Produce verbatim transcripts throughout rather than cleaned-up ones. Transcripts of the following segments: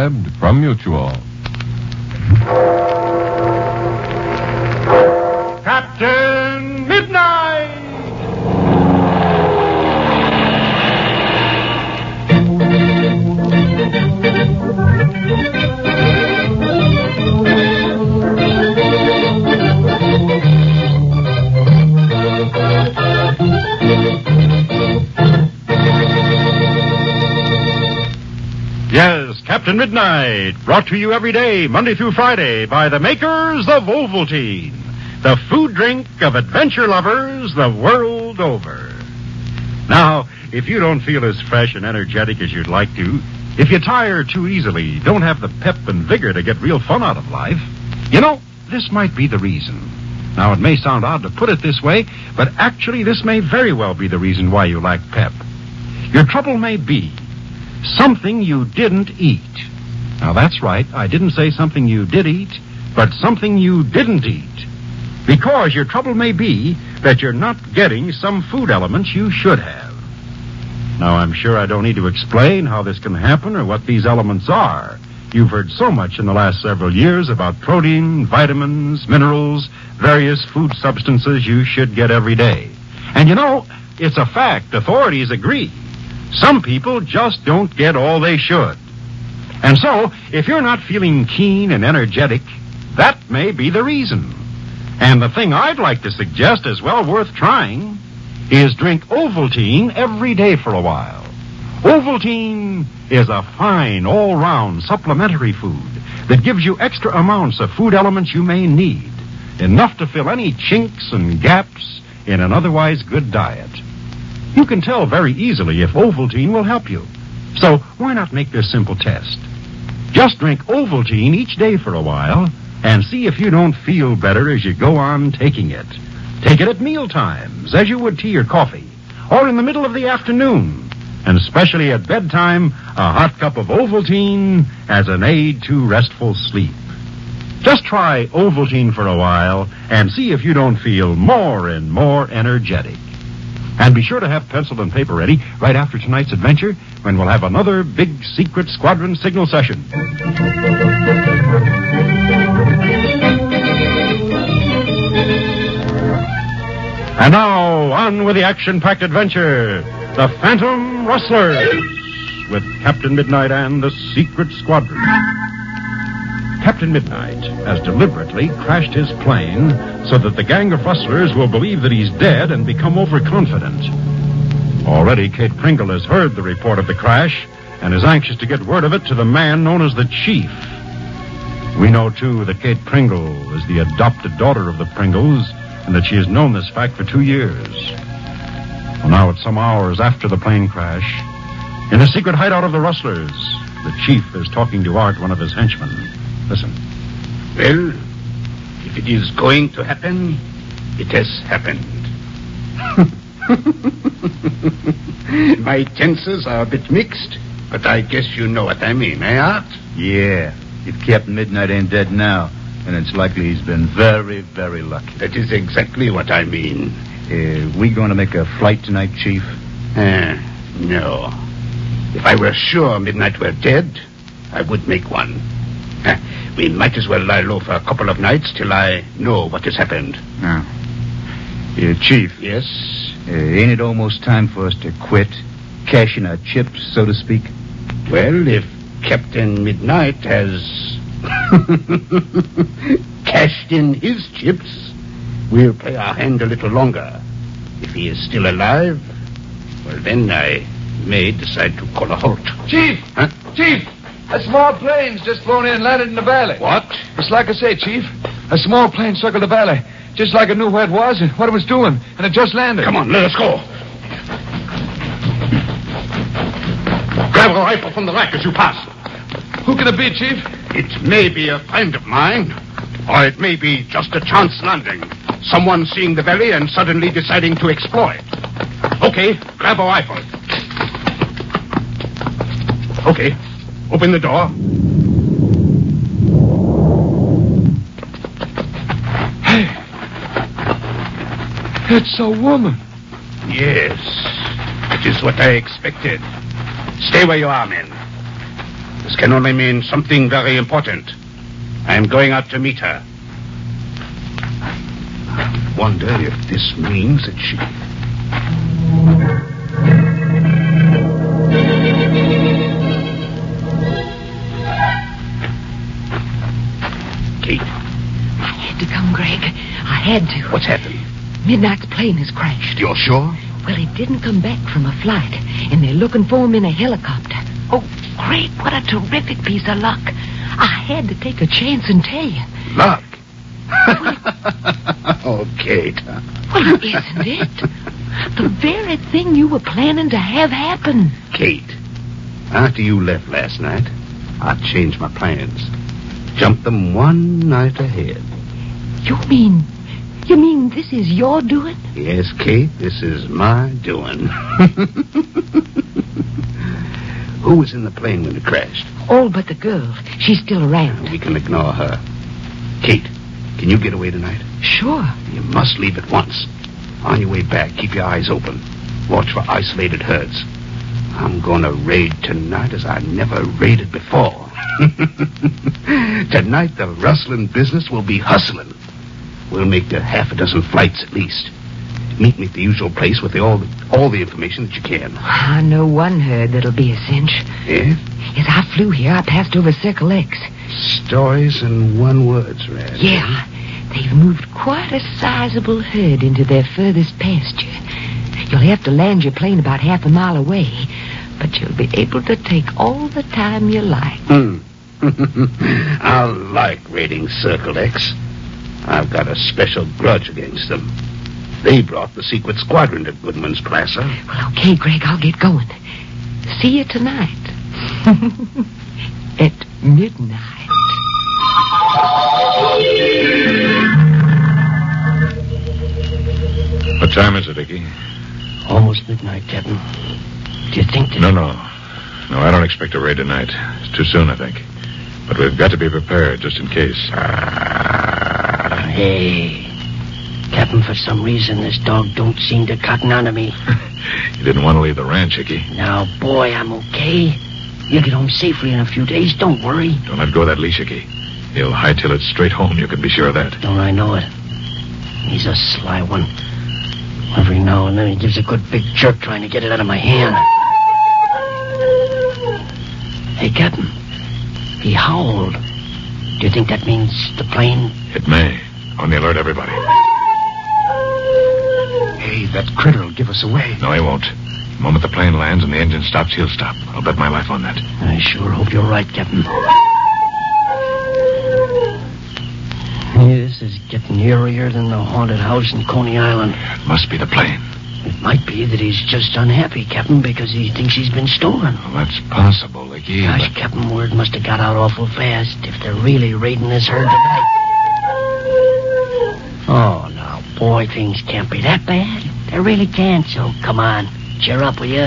Described from Mutual. Captain Midnight! Yes, Captain Midnight, brought to you every day, Monday through Friday, by the makers of Ovaltine, the food drink of adventure lovers the world over. Now, if you don't feel as fresh and energetic as you'd like to, if you tire too easily, don't have the pep and vigor to get real fun out of life, you know, this might be the reason. Now, it may sound odd to put it this way, but actually this may very well be the reason why you lack pep. Your trouble may be something you didn't eat. Now, that's right. I didn't say something you did eat, but something you didn't eat. Because your trouble may be that you're not getting some food elements you should have. Now, I'm sure I don't need to explain how this can happen or what these elements are. You've heard so much in the last several years about protein, vitamins, minerals, various food substances you should get every day. And you know, it's a fact. Authorities agree. Some people just don't get all they should. And so, if you're not feeling keen and energetic, that may be the reason. And the thing I'd like to suggest is well worth trying is drink Ovaltine every day for a while. Ovaltine is a fine, all-round supplementary food that gives you extra amounts of food elements you may need, enough to fill any chinks and gaps in an otherwise good diet. You can tell very easily if Ovaltine will help you. So why not make this simple test? Just drink Ovaltine each day for a while and see if you don't feel better as you go on taking it. Take it at meal times, as you would tea or coffee, or in the middle of the afternoon, and especially at bedtime, a hot cup of Ovaltine as an aid to restful sleep. Just try Ovaltine for a while and see if you don't feel more and more energetic. And be sure to have pencil and paper ready right after tonight's adventure when we'll have another big secret squadron signal session. And now, on with the action-packed adventure, The Phantom Rustlers, with Captain Midnight and the Secret Squadron. Captain Midnight has deliberately crashed his plane so that the gang of rustlers will believe that he's dead and become overconfident. Already, Kate Pringle has heard the report of the crash and is anxious to get word of it to the man known as the Chief. We know, too, that Kate Pringle is the adopted daughter of the Pringles and that she has known this fact for two years. Well, now, it's some hours after the plane crash. In the secret hideout of the rustlers, the Chief is talking to Art, one of his henchmen. Listen. Well, if it is going to happen, it has happened. My tenses are a bit mixed, but I guess you know what I mean, eh, Art? Yeah. If Captain Midnight ain't dead now, then it's likely he's been very, very lucky. That is exactly what I mean. Uh, we going to make a flight tonight, Chief? Uh, no. If I were sure Midnight were dead, I would make one. Uh, we might as well lie low for a couple of nights till I know what has happened. Now, uh, Chief. Yes? Uh, ain't it almost time for us to quit? Cashing our chips, so to speak? Well, if Captain Midnight has cashed in his chips, we'll play our hand a little longer. If he is still alive, well, then I may decide to call a halt. Chief! Huh? Chief! A small plane's just flown in and landed in the valley. What? It's like I say, Chief. A small plane circled the valley, just like it knew where it was and what it was doing, and it just landed. Come on, let us go. Grab a rifle from the rack as you pass. Who can it be, Chief? It may be a friend of mine, or it may be just a chance landing. Someone seeing the valley and suddenly deciding to explore it. Okay, grab a rifle. Okay, open the door. Hey, it's a woman. Yes, it is what I expected. Stay where you are, men. This can only mean something very important. I'm going out to meet her. I wonder if this means that she... Kate. I had to come, Greg. I had to. What's happened? Midnight's plane has crashed. You're sure? Well, he didn't come back from a flight, and they're looking for him in a helicopter. Oh, Greg, what a terrific piece of luck. I had to take a chance and tell you. Luck? Oh, Kate. Well, isn't it? The very thing you were planning to have happen. Kate, after you left last night, I changed my plans. Jumped them one night ahead. You mean... You mean this is your doing? Yes, Kate, this is my doing. Who was in the plane when it crashed? All but the girl. She's still around. We can ignore her. Kate, can you get away tonight? Sure. You must leave at once. On your way back, keep your eyes open. Watch for isolated herds. I'm going to raid tonight as I never raided before. Tonight, the rustling business will be hustling. We'll make a half a dozen flights at least. Meet me at the usual place with the, all, the, all the information that you can. I know one herd that'll be a cinch. Yeah? As I flew here, I passed over Circle X. Stories in one word, Red. Yeah. They've moved quite a sizable herd into their furthest pasture. You'll have to land your plane about half a mile away, but you'll be able to take all the time you like. Hmm. I like raiding Circle X. I've got a special grudge against them. They brought the secret squadron to Goodman's Plaza. Well, okay, Greg, I'll get going. See you tonight. At midnight. What time is it, Icky? Almost midnight, Captain. Do you think that... No, no. No, I don't expect a raid tonight. It's too soon, I think. But we've got to be prepared, just in case. Hey, Captain, for some reason, this dog don't seem to cotton on to me. You didn't want to leave the ranch, Icky. Now, boy, I'm okay. You'll get home safely in a few days. Don't worry. Don't let go of that leash, Icky. He'll hightail it straight home. You can be sure of that. Don't I know it? He's a sly one. Every now and then he gives a good big jerk trying to get it out of my hand. Hey, Captain. He howled. Do you think that means the plane? It may. On the alert, everybody. Hey, that critter will give us away. No, he won't. The moment the plane lands and the engine stops, he'll stop. I'll bet my life on that. I sure hope you're right, Captain. This is getting eerier than the haunted house in Coney Island. It must be the plane. It might be that he's just unhappy, Captain, because he thinks he's been stolen. Well, that's possible, Icky. Gosh, but... Captain, word must have got out awful fast if they're really raiding this herd tonight. Oh, now, boy, things can't be that bad. They really can't, so come on. Cheer up, will you?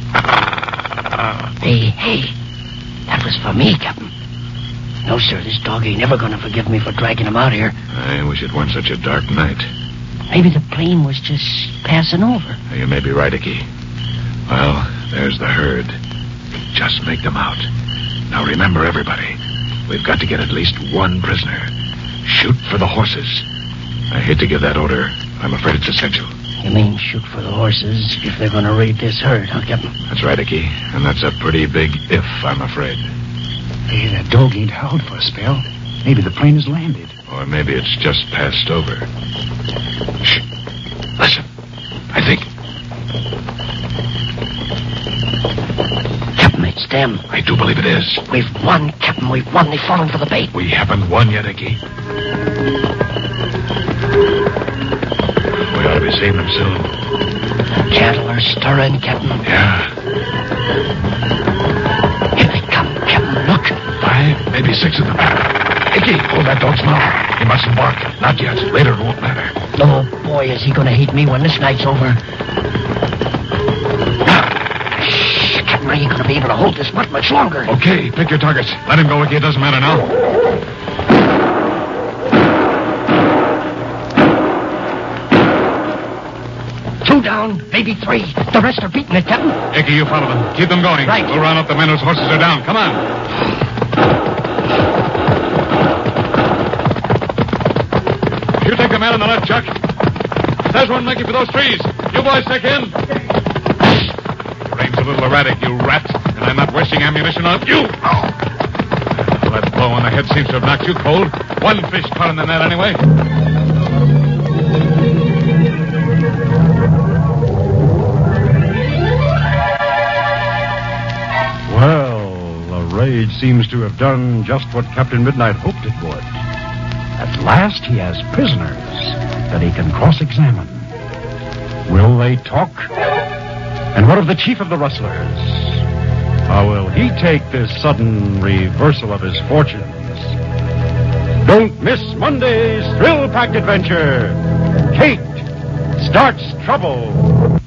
Hey, hey. That was for me, Captain. No, sir, this dog ain't ever gonna forgive me for dragging him out here. I wish it weren't such a dark night. Maybe the plane was just passing over. You may be right, Icky. Well, there's the herd. Just make them out. Now remember, everybody, we've got to get at least one prisoner. Shoot for the horses. I hate to give that order. I'm afraid it's essential. You mean shoot for the horses if they're gonna raid this herd, huh, Captain? That's right, Icky. And that's a pretty big if, I'm afraid. Hey, that dog ain't howled for a spell. Maybe the plane has landed. Or maybe it's just passed over. Shh. Listen. I think. Captain, it's them. I do believe it is. We've won, Captain. We've won. They've fallen for the bait. We haven't won yet, Icky. We ought to be seeing them soon. The cattle are stirring, Captain. Yeah. Here they come, Captain. Look. Five, maybe six of them. Icky, hold that dog's mouth. He mustn't bark. Not yet. Later it won't matter. Oh, boy, is he going to hate me when this night's over. Shh, Captain, are you going to be able to hold this much, much longer? Okay, pick your targets. Let him go, Icky. It doesn't matter now. Two Two down, maybe three. The rest are beating it, Captain. Icky, you follow them. Keep them going. Right. We'll round up the men whose horses are down. Come on. You take the man on the left, Chuck. There's one making for those trees. You boys take him. Your aim's a little erratic, you rat, and I'm not wasting ammunition on you. Oh. Well, that blow on the head seems to have knocked you cold. One fish caught in the net anyway. Well, the rage seems to have done just what Captain Midnight hoped it would. At last he has prisoners that he can cross-examine. Will they talk? And what of the chief of the rustlers? How will he take this sudden reversal of his fortunes? Don't miss Monday's thrill-packed adventure. Kate starts trouble.